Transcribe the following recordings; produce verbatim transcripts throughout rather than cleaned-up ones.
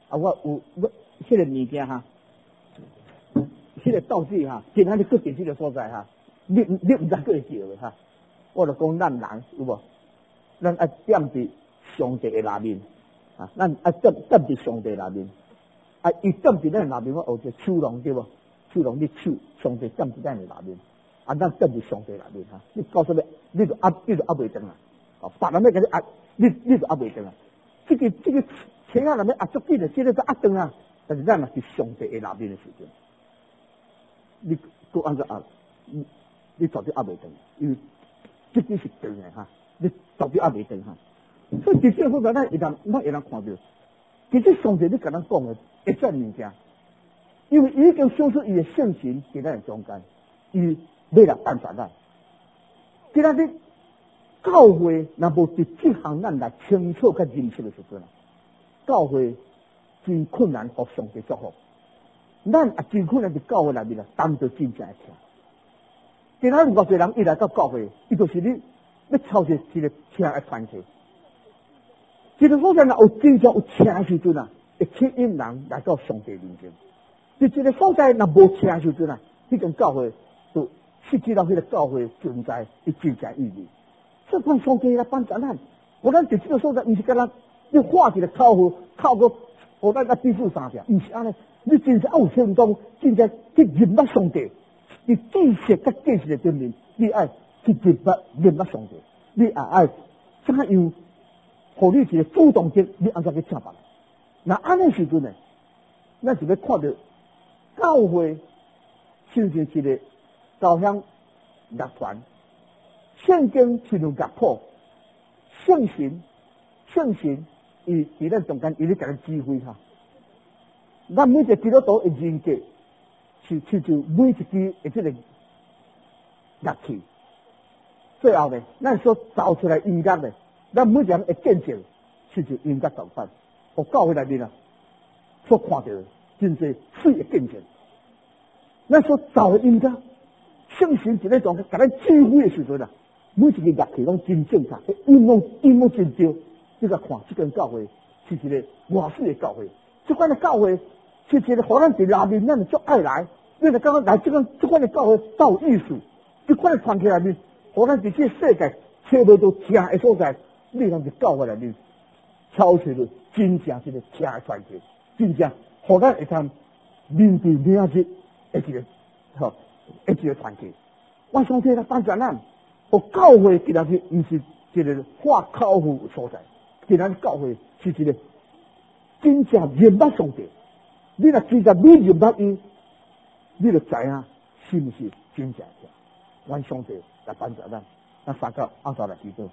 啊，我有我迄个物件哈，迄个道具哈，今仔日搁伫即个所在哈，你你毋知搁会叫的哈。我就讲咱人有无？咱爱踮伫上帝的内面啊，咱爱踮踮伫上帝内面。啊，伊踮伫咱内面，我学着手龙对无？手龙你手，上帝踮伫咱的内面。啊，咱踮伫上帝内面哈，你到什么？你就压，你就压袂动啊！哦，别人要甲你压，你你就压袂动啊！这个这个车啊，人要压足紧的，这个都压动啊。但是咱若是上帝的内面的时阵，你搁安怎压？你你绝对压袂动，因为这个是动的哈，你绝对压袂动哈。所以伫这个所在，咱会当咱会当看到，其实上帝你甲咱讲的一切物件，因为伊已经显出伊的性情伫咱的中间，伊要来帮助咱。今仔日教会若无伫这项咱来清楚甲认识的时阵啊，教会真困难互上帝祝福。咱也真困难伫教会内面啊，当着真正的听。今仔日偌侪人一来到教会，伊就是你要操着一个听的团体。一个所在若有真正有听的时阵啊，会吸引人来到上帝面前。伫一个所在若无听的时阵啊，迄间教会就失去了迄个教会存在的真正意义。所以讲上帝来帮助咱，我咱伫这个所在，毋是干咱你画一个口号，靠个互咱甲支付三条，毋是安尼。你真正有行动，真正去认捌上帝，你知识甲见识的顶面，你爱去认捌认捌上帝，你也爱怎样，互你一个主动性，你安怎去请别人？那安尼时阵呢，咱就要看到教会形成一个交响乐团，圣经是用乐谱，圣神圣神伊伫咱中间，伊咧甲咱指挥哈。咱每一个基督徒的人格是亲像每一支的这个乐器，最后呢，咱所造出来音乐呢，咱每个人的见证是像音乐同款，互教会内面啊所看到的真侪水的见证。咱所造的音乐，圣神伫咧中间甲咱指挥的时阵啊，每一个乐器拢真正确，音拢音拢真对。你甲看，这间教会是一个外水的教会，这款的教会。是一个互咱伫内面，咱足爱来。你着感觉来这款这款的教会较有意思，这款的团体内面，互咱伫这世界找不到听的所在，你通伫教会内面挑出了真正一个听的团体，真正互咱会通面对明日的一个吼，一个团体。我上帝来帮助咱，互教会今仔日毋是一个画口号所在，今仔日教会是一个真正认捌上帝。你若知道你认捌伊，你就知影是毋是真正的。阮上帝来帮助咱，咱三个按照来祈祷。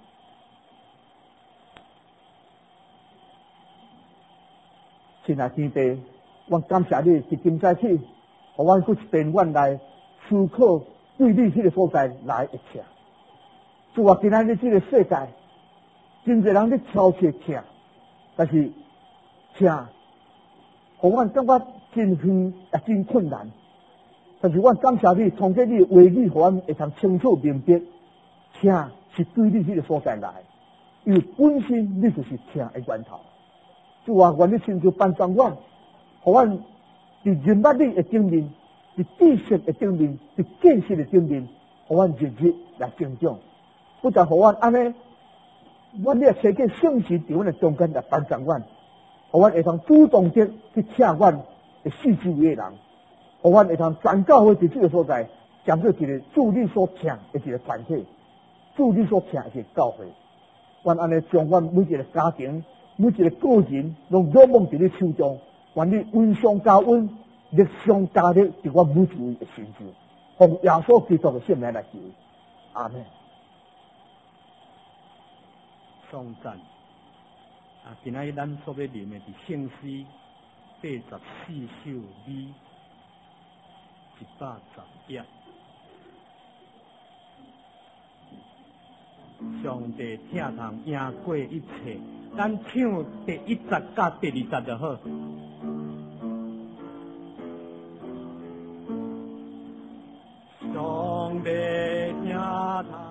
亲爱天父，阮感谢你伫今早起，互阮去电阮来思考对你迄个所在来一切。主啊，今仔日这个世界，真侪人咧挑剔听，但是听。互阮感觉真远也真困难，但是阮感谢你，通过你的话语，互阮会通清楚明白，听是对你迄个所在来，因为本身你就是听的源头。主啊，愿你亲自帮助阮，互阮伫认捌你的顶面，伫知识的顶面，伫见识的顶面，互阮日日来成长。不但互阮安尼，阮也找见圣神伫阮的中间来帮助阮。互阮会通主动的去请阮的四周围的人，互阮会通全教会伫这个所在，讲做一个助你所请的一个团体，助你所请的一个教会。阮安尼将阮每一个家庭、每一个个人，拢仰望伫你手中，愿你温上加温，力上加力，伫阮每一位的身上，奉耶稣基督的圣名来求，阿门。 颂赞。啊，今仔日咱所要念的是圣诗八十四首美一百十页。上帝听通赢过一切，咱唱第一节甲第二节就好。上帝听通。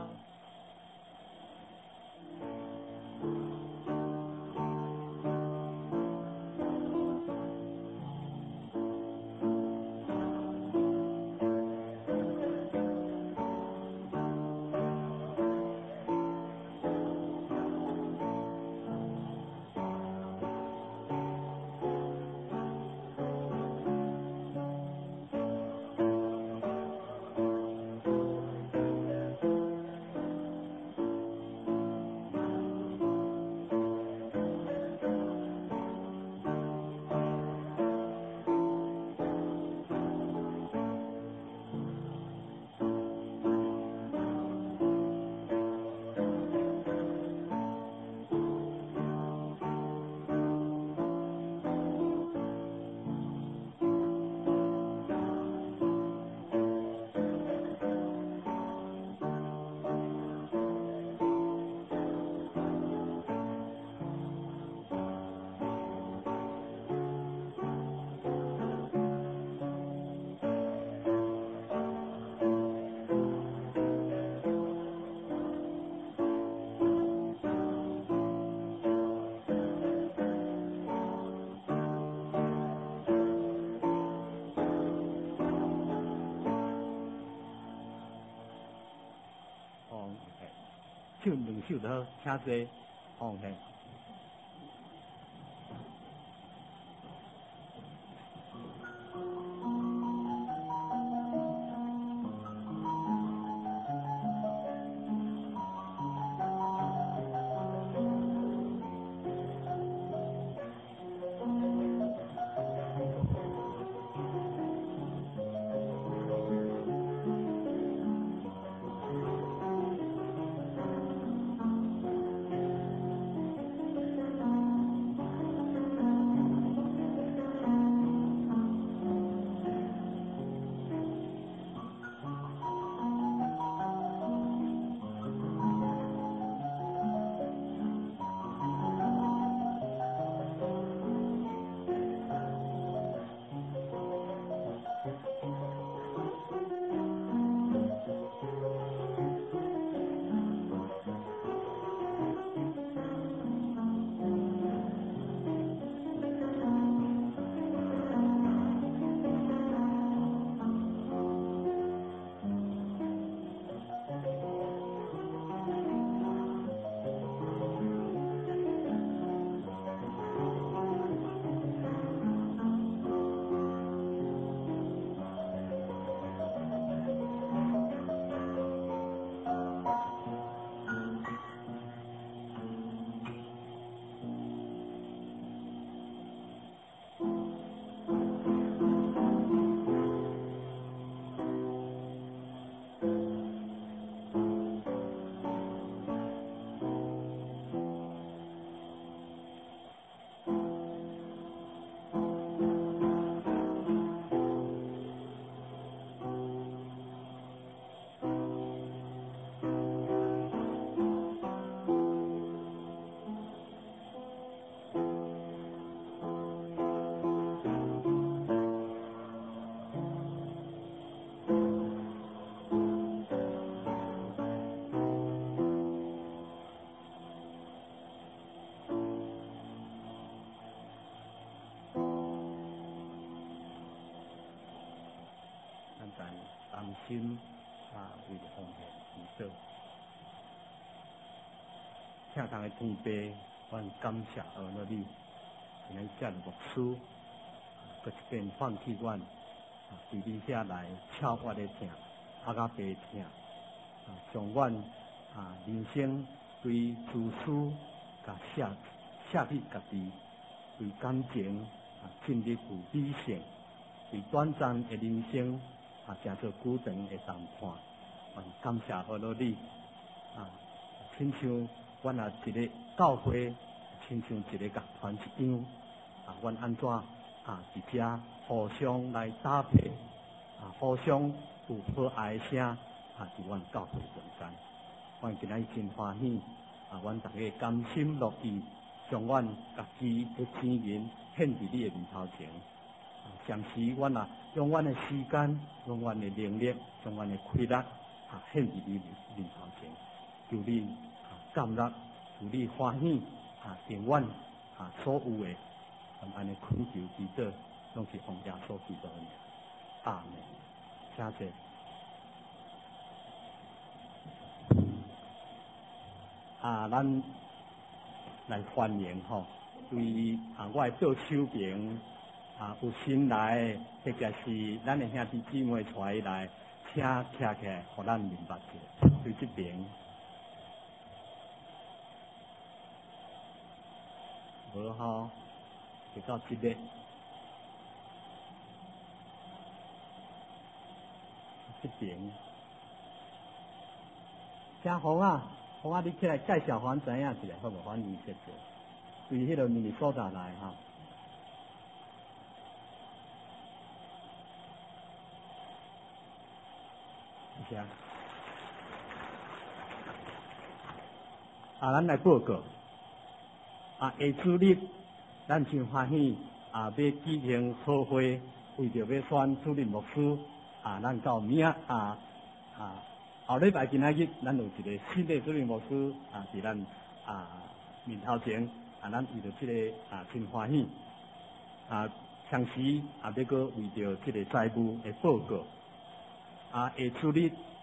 手两手就好，请坐，放下。但担心啊，为了奉献祈祷，请堂的天父，阮感谢阿罗你，今日遮牧师，搁一遍放弃阮，啊，伫你遐来超我的疼，啊甲白疼，啊，将阮啊人生对自私甲舍舍弃家己，对感情啊尽力有理性，对短暂的人生。啊，诚做久长的谈判，啊，感谢阿罗你，啊，亲像阮啊一个教会，亲像一个乐团一样，啊，阮安怎啊伫遮互相来搭配，啊，互相有和爱的声，啊，伫阮教会中间，阮今仔真欢喜，啊，阮大家甘心乐意，将阮家己的钱银献伫你的面头前。暂时，阮啊，用阮的时间，用阮的能力，将阮的气力啊，献伫你面头前，求你啊，感恩，求你欢喜啊，令阮啊所有的，咁安尼恳求祈祷，拢是奉耶稣基督的名，阿门。请坐。啊，咱来欢迎吼，对啊，我的左手边。啊，有新来，或者是咱的兄弟姊妹带来，请徛起来，互咱明白者。对这边，无吼，就到这个，这边，请红啊，红啊，你起来介绍还知影一下，好无？还你谢谢。对迄个米苏达来哈。啊，咱来报告。啊，下主日，咱真欢喜啊，要举行操会，为着要选主任牧师啊，咱到明仔啊啊，后礼拜今仔日，咱有一个新的主任牧师啊，伫咱啊面头前啊，咱为着这个啊真欢喜啊，同时啊，要搁为着这个财务的报告啊，下主日。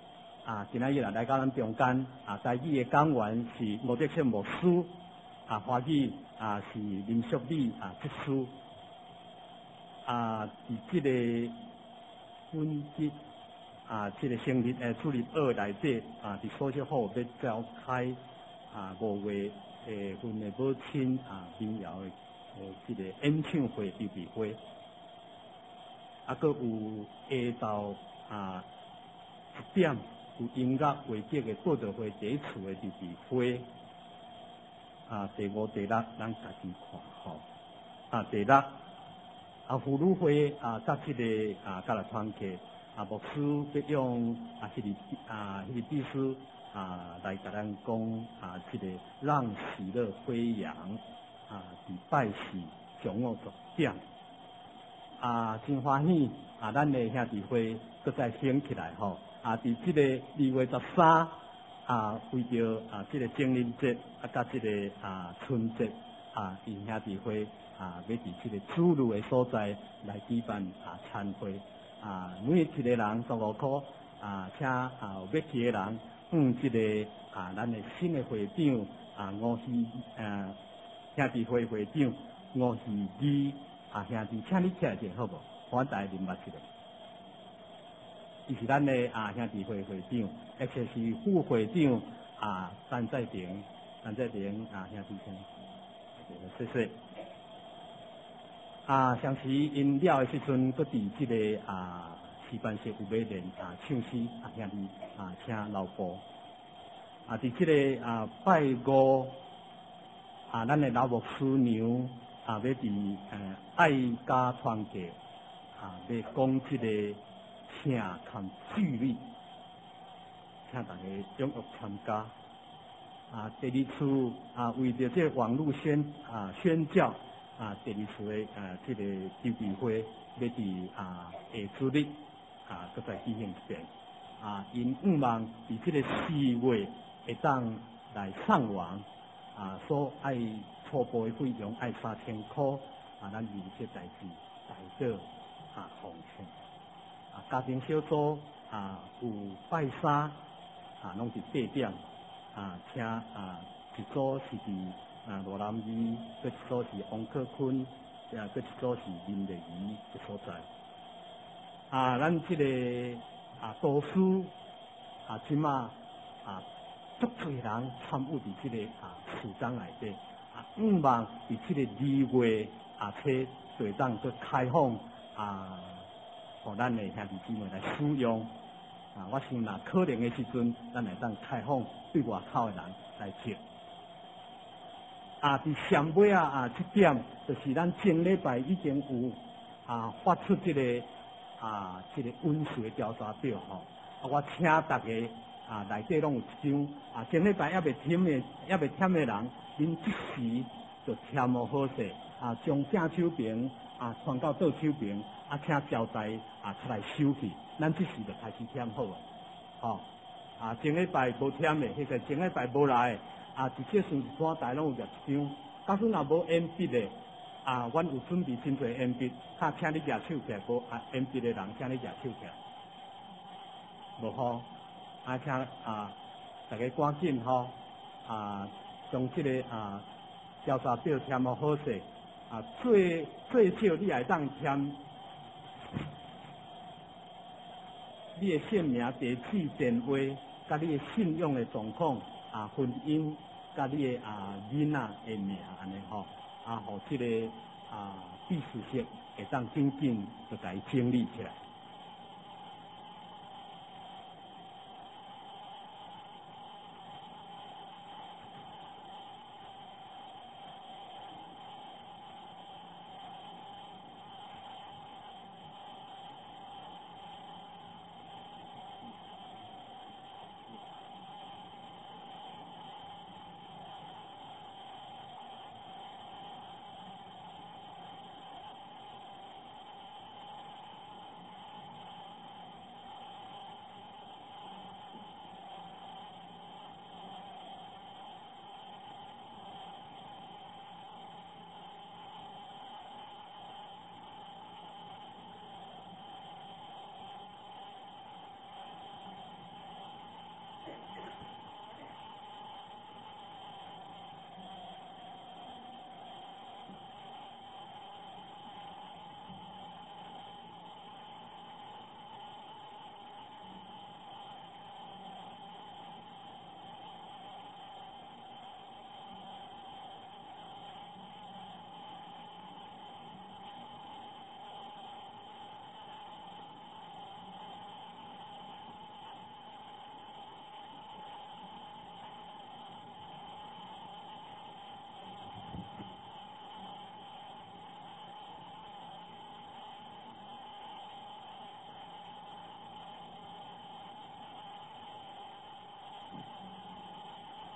啊，今仔日啊来到咱中间啊，台语的讲员是吴德胜牧师，啊，华语啊是林淑丽啊执事。啊，伫即个本节啊，即、这个成立诶主日学内底啊，伫所小好要召开啊五月诶份诶母亲啊民谣诶诶即个演唱会预备会，啊，佮有下昼啊一点有音乐画节诶报道会第一次诶预备会，啊，第五、第六咱家己看吼，啊，第六。啊，妇女会啊，甲即个啊，甲来团契啊，牧师要用啊，迄个啊，迄个秘书啊，来甲咱讲啊，即个让喜乐飞扬啊，伫拜四上午十点啊，真欢喜啊，咱的兄弟会搁再兴起来吼啊，伫即个二月十三啊，为着啊，即个情人节啊，甲即个啊春节啊，伫兄弟会。啊，要伫即个主路的所在来举办啊餐会啊，每一个人十五块啊，请啊有要去的人，嗯，即、这个啊，咱的新的会长啊，吴希啊兄弟会会长吴希基啊兄弟，请你起来者好无？我大家认捌一个，伊是咱的啊兄弟会会长，而且是副会长啊，陈在平，陈在平啊兄弟请，谢谢。啊，上时因了的时阵，搁伫即个啊诗班社有要练啊唱诗啊，兄弟啊，请老婆啊，伫即个啊拜五啊，咱的老牧师娘啊，要伫呃爱家团契啊，要讲即个请看纪律，请大家踊跃参加啊。第二次啊，为着这网络宣啊宣教。啊，第二次的啊，这个筹备会要伫啊下主日啊，搁再举行一遍啊，因希望伫这个四月会当来上网啊，所爱初步的费用爱三千块啊，咱为这代志代表啊奉献啊，家庭小组啊有拜三啊，拢是八点啊，请啊一组是伫。啊，罗南义，搁一组是王克坤，啊，搁一组是林丽仪的所在。啊，咱这个啊，导师啊，即马啊，足多人参与伫这个啊事工内底，啊，希望伫这个二月啊，车会当去开放啊，互咱的兄弟姊妹来使用。啊，我想若可能的时阵，咱来当开放对外口的人来接。啊，伫上尾啊啊，这点就是咱前礼拜已经有啊发出这个啊这个温水调查表吼，啊我请大家啊内底拢有一张啊前礼拜还未填的还未填的人，恁即时就填好好势啊，将正手边啊传到倒手边啊，请交代啊出来收去，咱即时就开始填好了，吼啊前礼拜无填的，迄个前礼拜无来的。啊，伫这顺纸袋拢有夹一张，假使若无鉛笔的，啊，阮有准备真侪鉛笔，较请你举手起来，无啊鉛笔的人，请你举手起来，无好，啊，请啊，大家赶紧吼，啊，将这个啊调查表填好好势，啊，最最少你也当填你的姓名、地址、电话，甲你的信用的状况。啊，婚姻甲你的啊囡仔的名安尼吼，啊，互即个啊秘书室会当紧紧就甲伊整理起来。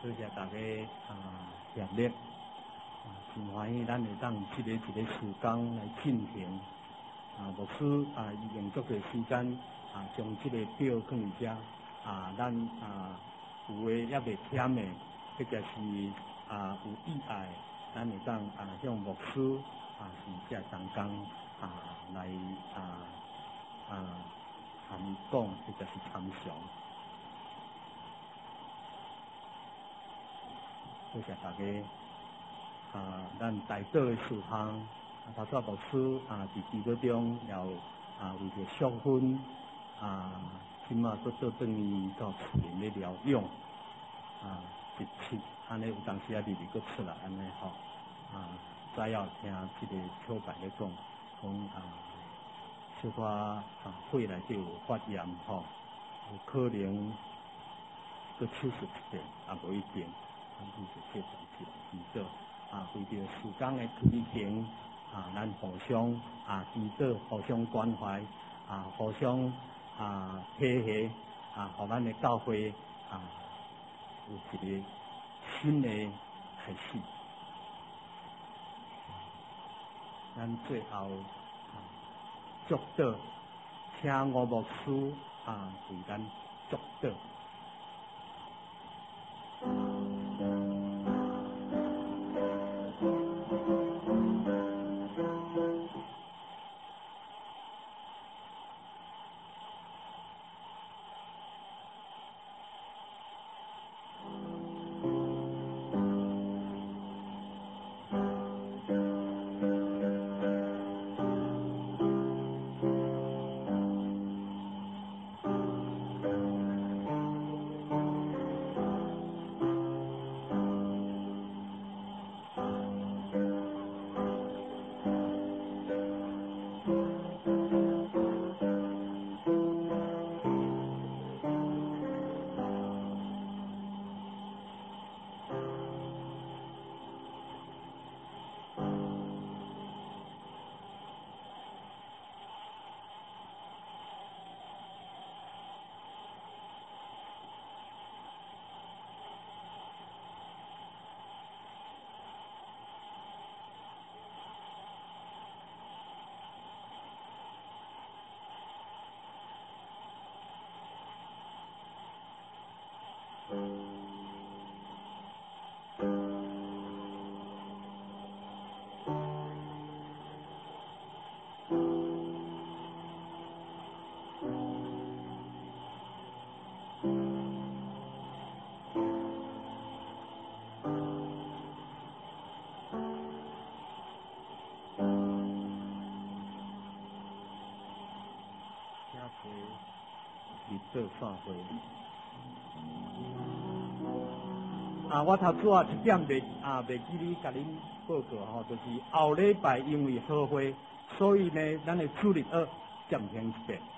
多谢大家啊协力，啊，真欢喜咱会当一个一个时间来进行。啊，牧师啊，伊用足个时间啊，将这个表放伫遮啊，咱啊有诶也未忝诶，或者是啊有意爱，咱会当啊向牧师啊是遮同工啊来啊啊参讲或者是参详。多谢大家啊，咱大道诶事项。头先牧师啊，伫祈祷中要啊为着淑芬啊，即马都倒转去到厝里咧疗养啊，一切安尼有当时啊，日日佫出来安尼吼啊，再要听即个小白咧讲，讲啊，小可啊肺内底有发炎吼，有可能佫手术一遍，也无一定，咱就是接受一下祈祷啊，为着时间诶推行。啊，咱互相啊祈祷，互相关怀，啊，互相啊配合，啊，互咱的教会啊有一个新的开始。咱最后啊祝祷，请吴牧师啊为咱祝祷。日报散会啊！我头拄啊一点袂啊袂记哩，甲恁报告吼，就是后礼拜因为好会，所以呢，咱的主日学暂停一遍。